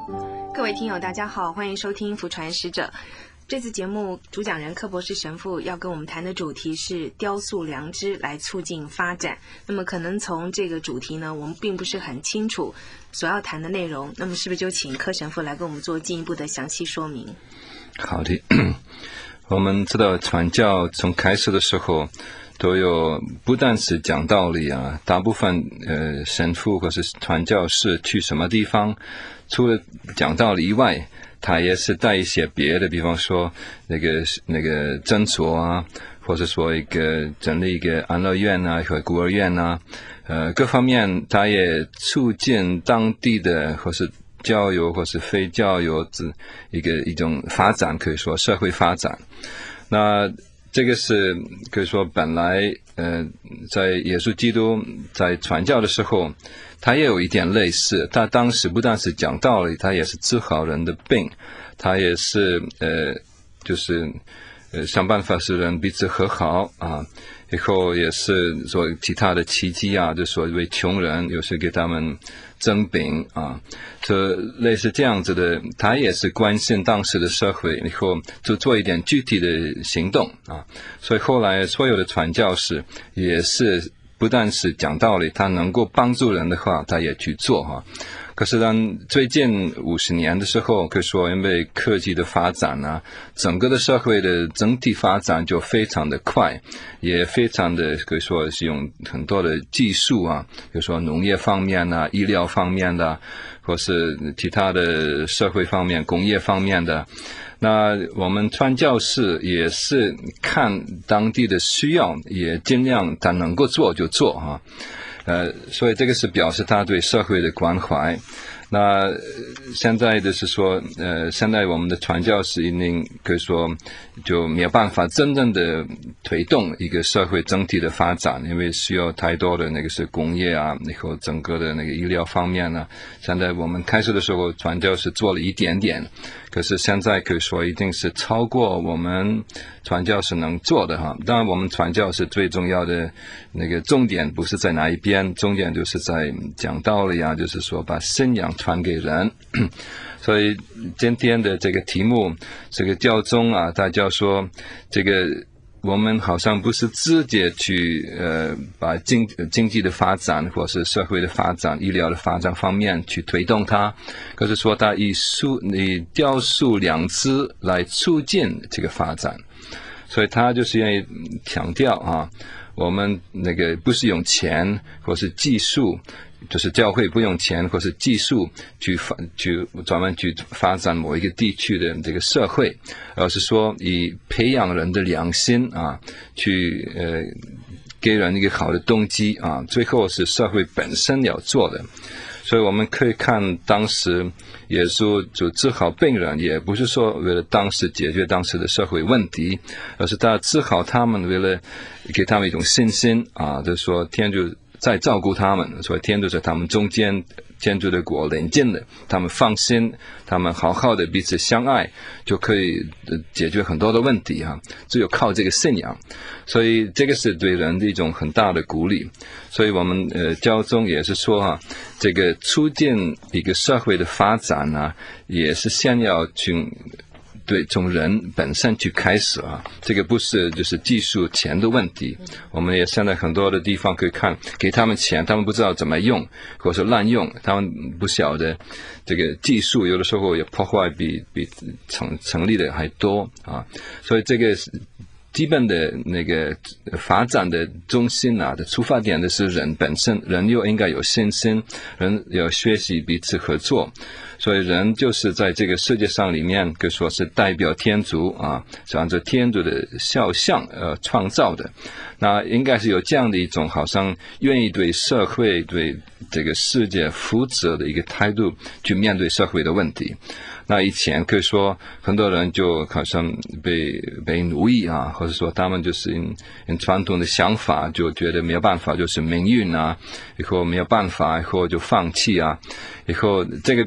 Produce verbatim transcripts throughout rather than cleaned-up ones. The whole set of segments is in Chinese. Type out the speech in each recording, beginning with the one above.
各位听友大家好，欢迎收听福传使者。这次节目主讲人柯博士神父要跟我们谈的主题是雕塑良知来促进发展。那么可能从这个主题呢，我们并不是很清楚所要谈的内容，那么是不是就请柯神父来跟我们做进一步的详细说明？ 好的，我们知道传教从开始的时候都有不但是讲道理啊，大部分呃神父或是传教士去什么地方，除了讲道理以外，他也是带一些别的，比方说那个那个诊所啊，或者说一个整理一个安乐院啊和孤儿院啊，呃各方面他也促进当地的或是教友或是非教友之一个一种发展，可以说社会发展。那这个是可以说本来呃在耶稣基督在传教的时候，他也有一点类似，他当时不但是讲道理，他也是治好人的病，他也是呃就是呃想办法使人彼此和好啊，以后也是做其他的奇迹啊，就所谓穷人有时给他们蒸饼啊，这类似这样子的，他也是关心当时的社会，以后就做一点具体的行动啊。所以后来所有的传教士也是不但是讲道理，他能够帮助人的话，他也去做哈。可是当最近五十年的时候，可以说因为科技的发展啊，整个的社会的整体发展就非常的快，也非常的可以说是用很多的技术啊，比如说农业方面啊、医疗方面的，或是其他的社会方面、工业方面的。那我们传教士也是看当地的需要，也尽量他能够做就做哈。呃，所以这个是表示他对社会的关怀。那现在就是说，呃，现在我们的传教士一定可以说就没有办法真正的推动一个社会整体的发展，因为需要太多的那个是工业啊，然后整个的那个医疗方面呢、啊。现在我们开始的时候，传教士做了一点点，可是现在可以说一定是超过我们传教士能做的哈。当然，我们传教士最重要的那个重点不是在哪一边，重点就是在讲道理啊，就是说把信仰传给人。所以今天的这个题目，这个教宗啊，大家说这个我们好像不是直接去呃把经经济的发展或是社会的发展、医疗的发展方面去推动它，可是说它以素以雕塑良知来促进这个发展。所以他就是愿意强调啊，我们那个不是用钱或是技术，就是教会不用钱或是技术去发去专门去发展某一个地区的这个社会，而是说以培养人的良心啊，去呃给人一个好的动机啊，最后是社会本身要做的。所以我们可以看当时耶稣就治好病人，也不是说为了当时解决当时的社会问题，而是他治好他们，为了给他们一种信心啊，就是说天主在照顾他们，所以天主在他们中间，天主的国临近了，他们放心，他们好好的彼此相爱，就可以解决很多的问题啊，只有靠这个信仰。所以这个是对人的一种很大的鼓励。所以我们呃教宗也是说哈、啊，这个促进一个社会的发展呢、啊，也是先要去对从人本身去开始啊，这个不是就是技术钱的问题。我们也现在很多的地方可以看，给他们钱，他们不知道怎么用，或者说滥用，他们不晓得这个技术，有的时候也破坏比比成成立的还多啊，所以这个是基本的那个发展的中心啊的出发点的是人本身，人又应该有信心，人要学习彼此合作。所以人就是在这个世界上里面可以说是代表天主啊，是按照天主的肖像呃创造的。那应该是有这样的一种好像愿意对社会对这个世界负责的一个态度去面对社会的问题。那以前可以说很多人就好像被被奴役啊，或者说他们就是因因传统的想法就觉得没有办法，就是命运啊，以后没有办法，以后就放弃啊，以后这个就是说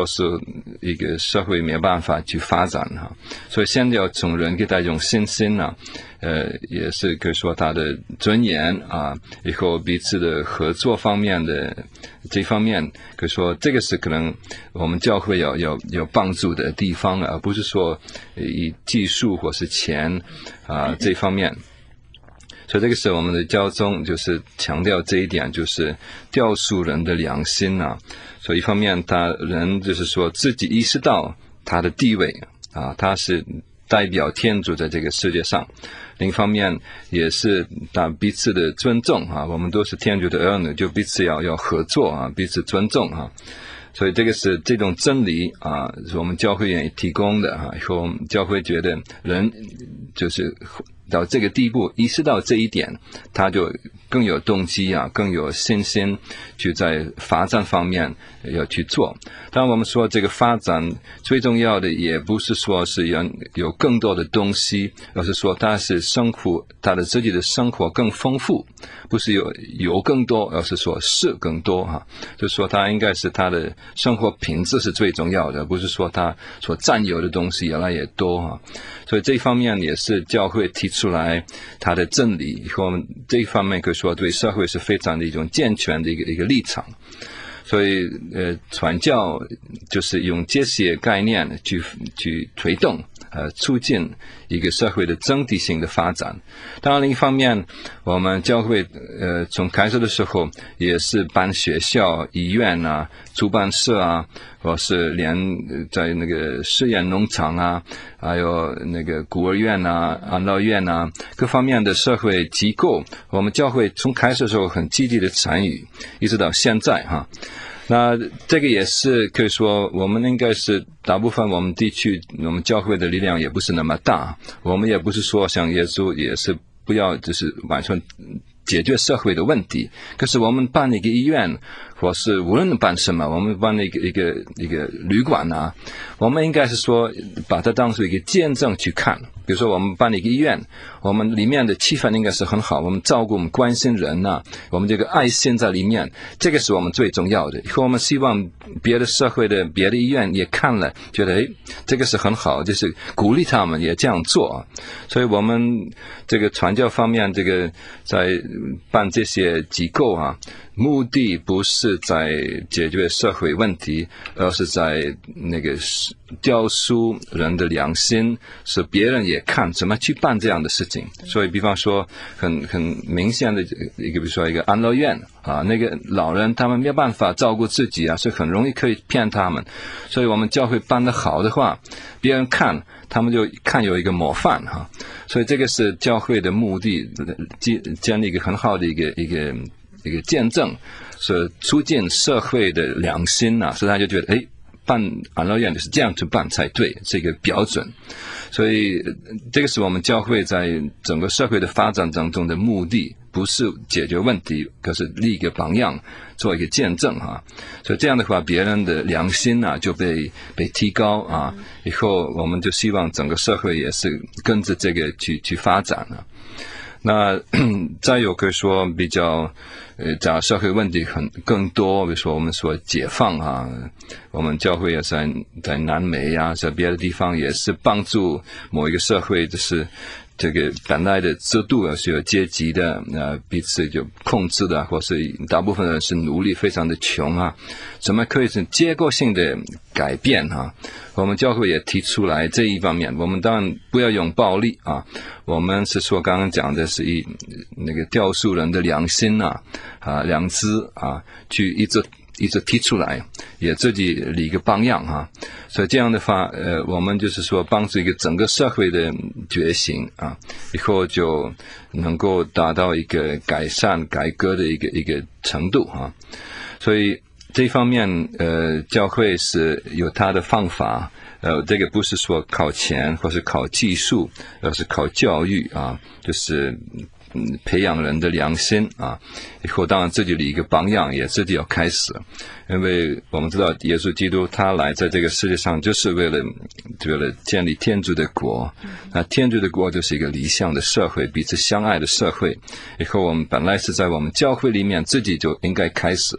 说是一个社会没有办法去发展哈。所以现在要从人给他一种信心啊，呃，也是可以说他的尊严啊，以后彼此的合作方面的这方面，可以说这个是可能我们教会要要有帮助的地方，而不是说以技术或是钱啊这方面。所以这个是我们的教宗就是强调这一点，就是雕塑人的良心啊。所以一方面他人就是说自己意识到他的地位啊，他是代表天主在这个世界上，另一方面也是他彼此的尊重啊，我们都是天主的儿女，就彼此要要合作啊，彼此尊重啊。所以这个是这种真理啊，是我们教会愿意提供的啊。以后教会觉得人就是到这个地步意识到这一点，他就更有动机啊，更有信心去在发展方面要去做。当然我们说这个发展最重要的也不是说是要有更多的东西，而是说他是生活，他的自己的生活更丰富，不是有有更多，而是说是更多哈。就是说他应该是他的生活品质是最重要的，不是说他所占有的东西越来越多哈。所以这一方面也是教会提出来他的真理，以后这一方面可以说对社会是非常的一种健全的一个一个立场。所以呃，传教就是用这些概念去去推动呃促进一个社会的整体性的发展。当然另一方面，我们教会呃从开始的时候也是办学校、医院啊、出版社啊，或是连在那个实验农场啊，还有那个孤儿院啊、安老院啊，各方面的社会机构，我们教会从开始的时候很积极的参与，一直到现在哈。那这个也是可以说，我们应该是大部分我们地区，我们教会的力量也不是那么大，我们也不是说像耶稣也是不要就是完全解决社会的问题。可是我们办一个医院，或是无论办什么，我们办一个一个一个旅馆啊，我们应该是说把它当作一个见证去看。比如说我们办一个医院，我们里面的气氛应该是很好，我们照顾我们关心人啊，我们这个爱心在里面，这个是我们最重要的。以后我们希望别的社会的别的医院也看了，觉得诶这个是很好，就是鼓励他们也这样做。所以我们这个传教方面，这个在办这些机构啊，目的不是在解决社会问题，而是在那个雕塑人的良心，使别人也看怎么去办这样的事情。所以比方说很很明显的一个，比如说一个安乐院啊，那个老人他们没有办法照顾自己啊，所以很容易可以骗他们。所以我们教会办得好的话，别人看他们就看有一个模范哈。所以这个是教会的目的，建立一个很好的一个一个一个见证，是促进社会的良心啊，所以他就觉得，哎，办安乐院就是这样去办才对，这个标准。所以这个是我们教会在整个社会的发展当中的目的，不是解决问题，可是立一个榜样，做一个见证哈。所以这样的话，别人的良心啊就被被提高啊，以后我们就希望整个社会也是跟着这个去去发展啊。那再有可以说比较呃，讲社会问题很更多，比如说我们说解放啊，我们教会也在在南美啊，在别的地方也是帮助某一个社会，就是这个本来的制度啊是有阶级的，呃，彼此就控制的，或是大部分人是奴隶，非常的穷啊，怎么可以是结构性的改变啊？我们教会也提出来这一方面，我们当然不要用暴力啊，我们是说刚刚讲的是以那个雕塑人的良心啊啊良知啊，去一直一直提出来，也自己立一个榜样哈。所以这样的话，呃，我们就是说帮助一个整个社会的觉醒啊，以后就能够达到一个改善改革的一个一个程度哈。所以这方面，呃，教会是有它的方法，呃，这个不是说靠钱或是靠技术，而是靠教育啊，就是嗯培养人的良心啊。以后当然自己的一个榜样也自己要开始，因为我们知道耶稣基督他来在这个世界上就是为了为了建立天主的国，那天主的国就是一个理想的社会，彼此相爱的社会。以后我们本来是在我们教会里面自己就应该开始。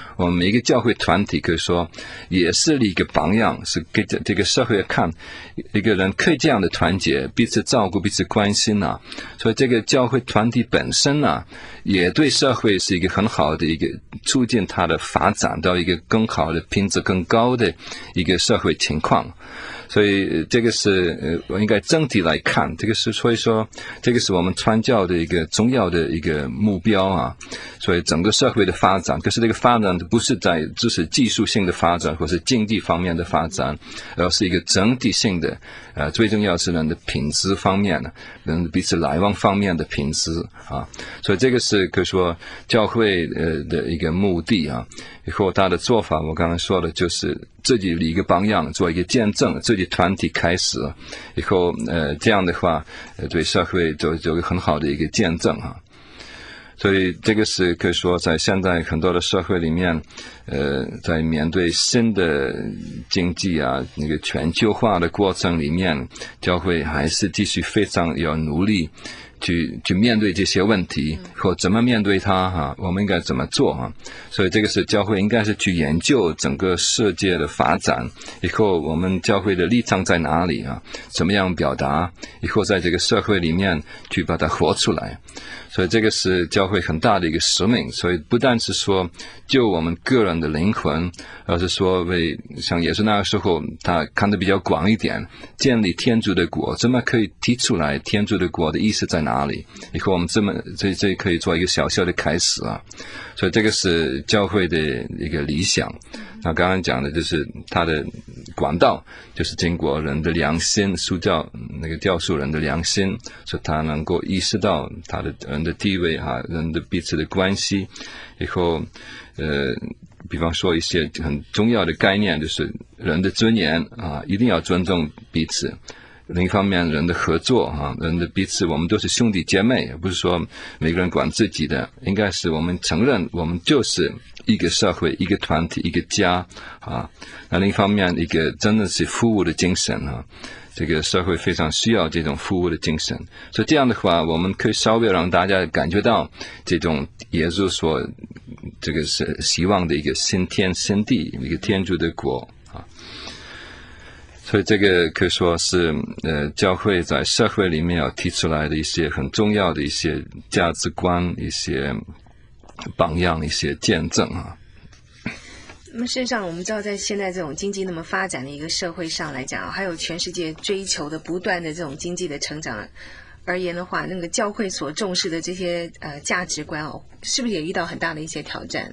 我们每一个教会团体可以说也是一个榜样，是给这个社会看一个人可以这样的团结，彼此照顾，彼此关心啊。所以这个教会团体本身啊，也对社会是一个很好的一个促进它的发展到一个更好的品质更高的一个社会情况。所以这个是呃，我应该整体来看，这个是所以说这个是我们传教的一个重要的一个目标啊。所以整个社会的发展，可是这个发展不是在只是技术性的发展或是经济方面的发展，而是一个整体性的，呃，最重要是人的品质方面的，人彼此来往方面的品质啊。所以这个是可以说教会呃的一个目的啊。以后他的做法，我刚才说的就是自己立一个榜样，做一个见证，自己团体开始，以后呃这样的话，呃对社会就有个很好的一个见证啊。所以这个是可以说在现在很多的社会里面，呃，在面对新的经济啊那个全球化的过程里面，教会还是继续非常要努力去去面对这些问题，或怎么面对它哈，我们应该怎么做哈。所以这个是教会应该是去研究整个世界的发展，以后我们教会的立场在哪里啊？怎么样表达？以后在这个社会里面去把它活出来。所以这个是教会很大的一个使命，所以不但是说救我们个人的灵魂，而是说为像耶稣那个时候他看得比较广一点，建立天主的国，怎么可以提出来天主的国的意思在哪里？以后我们这么这这可以做一个小小的开始啊。所以这个是教会的一个理想。那刚刚讲的就是他的管道，就是经过人的良心，塑造那个雕塑人的良心，所以他能够意识到他的人的地位哈，人的彼此的关系。以后呃，比方说一些很重要的概念，就是人的尊严啊，一定要尊重彼此。另一方面，人的合作啊，人的彼此，我们都是兄弟姐妹，不是说每个人管自己的，应该是我们承认我们就是一个社会，一个团体，一个家啊。那另一方面，一个真的是服务的精神啊，这个社会非常需要这种服务的精神。所以这样的话，我们可以稍微让大家感觉到这种耶稣所这个是希望的一个新天新地，一个天主的国啊。所以这个可以说是呃，教会在社会里面要提出来的一些很重要的一些价值观、一些榜样、一些见证啊。 那么事实上我们知道，在现在这种经济那么发展的一个社会上来讲，还有全世界追求的不断的这种经济的成长而言的话，那个教会所重视的这些呃价值观哦，是不是也遇到很大的一些挑战？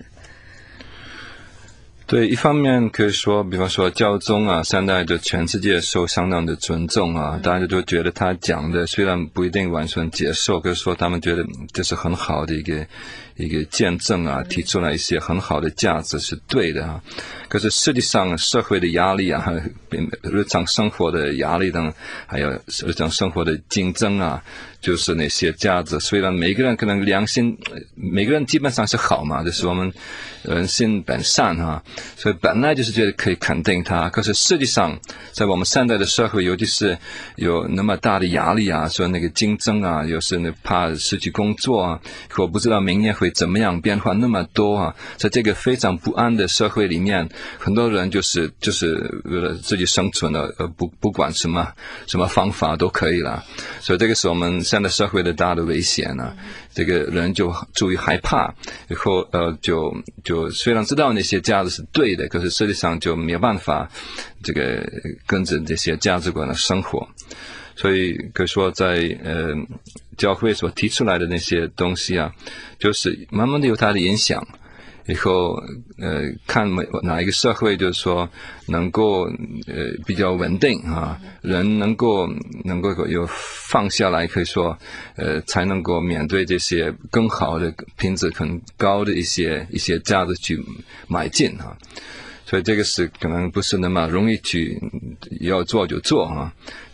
对，一方面可以说，比方说教宗啊，现在就全世界受相当的尊重啊，大家都觉得他讲的虽然不一定完全接受，可是说他们觉得这是很好的一个一个见证啊，提出来一些很好的价值是对的啊。可是实际上社会的压力啊，日常生活的压力等，还有日常生活的竞争啊，就是那些价值，虽然每个人可能良心，每个人基本上是好嘛，就是我们人心本善啊，所以本来就是觉得可以肯定他。可是实际上，在我们现在的社会，尤其是有那么大的压力啊，说那个竞争啊，又是那怕失去工作啊，我不知道明年会怎么样，变化那么多啊，在这个非常不安的社会里面，很多人就是就是为了自己生存了，呃，不不管什么什么方法都可以了。所以这个是我们现在社会的大的危险啊。这个人就注意害怕，以后呃就就虽然知道那些价值是对的，可是实际上就没有办法这个跟着这些价值观的生活。所以可以说在呃教会所提出来的那些东西啊，就是慢慢的有它的影响。以后呃看哪一个社会就是说能够呃比较稳定啊，人能够能够有放下来，可以说呃才能够面对这些更好的品质更高的一些一些价值去迈进啊。所以这个是可能不是那么容易去要做就做啊。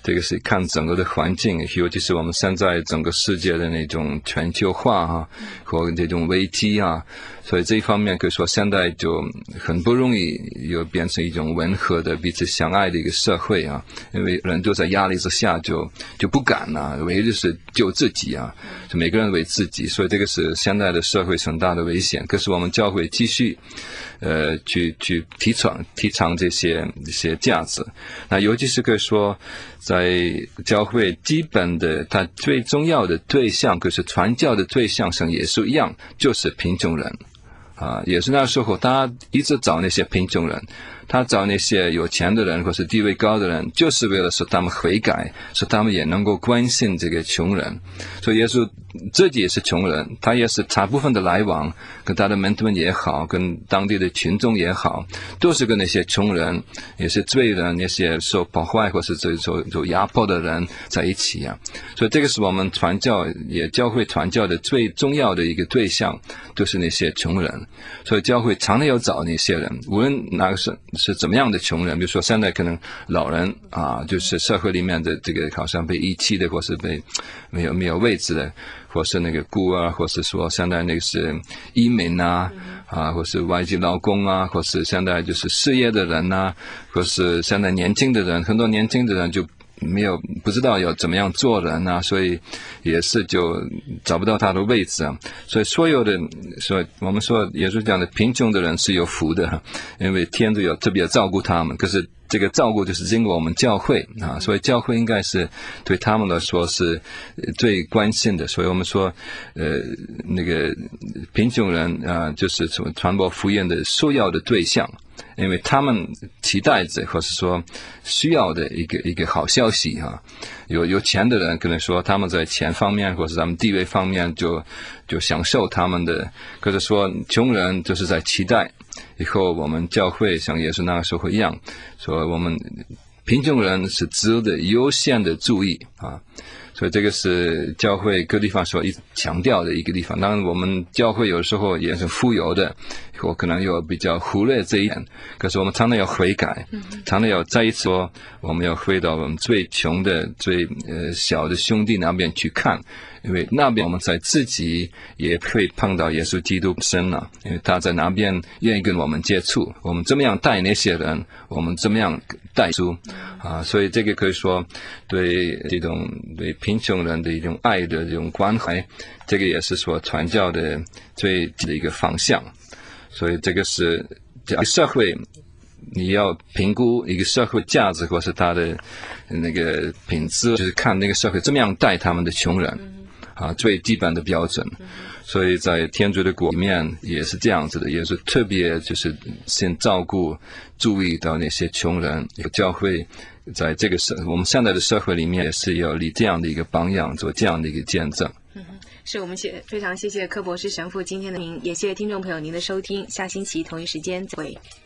这个是看整个的环境，尤其是我们现在整个世界的那种全球化啊，和这种危机啊，所以这一方面可以说现在就很不容易又变成一种温和的彼此相爱的一个社会啊，因为人都在压力之下就就不敢啊，唯一就是救自己啊，就每个人为自己，所以这个是现在的社会很大的危险。可是我们教会继续呃去去提倡提倡这些这些价值，那尤其是可以说在教会基本的它最重要的对象，可是传教的对象像耶稣一样，就是贫穷人啊，也是那时候他一直找那些贫穷人，他找那些有钱的人或是地位高的人，就是为了使他们悔改，使他们也能够关心这个穷人。所以耶稣自己也是穷人，他也是大部分的来往，跟他的门徒们也好，跟当地的群众也好，都是跟那些穷人，也是罪人，那些受破坏或是受受压迫的人在一起啊。所以这个是我们传教也教会传教的最重要的一个对象，就是那些穷人。所以教会常常要找那些人，无论哪个是是怎么样的穷人，比如说现在可能老人啊，就是社会里面的这个好像被遗弃的，或是被没有没有位置的，或是那个孤儿，或是说现在那个是移民啊，啊，或是外籍劳工啊，或是现在就是失业的人啊，或是现在年轻的人，很多年轻的人就没有不知道要怎么样做人啊，所以也是就找不到他的位置啊。所以所有的，所以我们说耶稣讲的贫穷的人是有福的，因为天主有特别照顾他们。可是这个照顾就是经过我们教会啊，所以教会应该是对他们来说是最关心的。所以我们说，呃，那个贫穷人啊，就是传播福音的首要的对象。因为他们期待着或是说需要的一个一个好消息哈、啊，有有钱的人可能说他们在钱方面或是他们地位方面就就享受他们的，可是说穷人就是在期待以后我们教会像耶稣那个时候一样，说我们贫穷人是值得优先的注意啊。所以这个是教会各地方所一直强调的一个地方。当然我们教会有时候也是富有的，我可能有比较忽略这一点，可是我们常常要悔改，常常要再一次说我们要回到我们最穷的最呃小的兄弟那边去看，因为那边我们在自己也会碰到耶稣基督身了，因为他在那边愿意跟我们接触，我们怎么样带那些人，我们怎么样带出啊，所以这个可以说对这种对贫穷人的一种爱的这种关怀，这个也是说传教的最的一个方向。所以这个是社会你要评估一个社会价值或是它的那个品质，就是看那个社会怎么样带他们的穷人啊，最基本的标准。所以在天主的国里面也是这样子的，也是特别就是先照顾注意到那些穷人，有教会在这个社我们现在的社会里面也是要立这样的一个榜样，做这样的一个见证。 嗯，是我们谢非常谢谢柯博士神父今天的您，也谢谢听众朋友您的收听，下星期同一时间再会。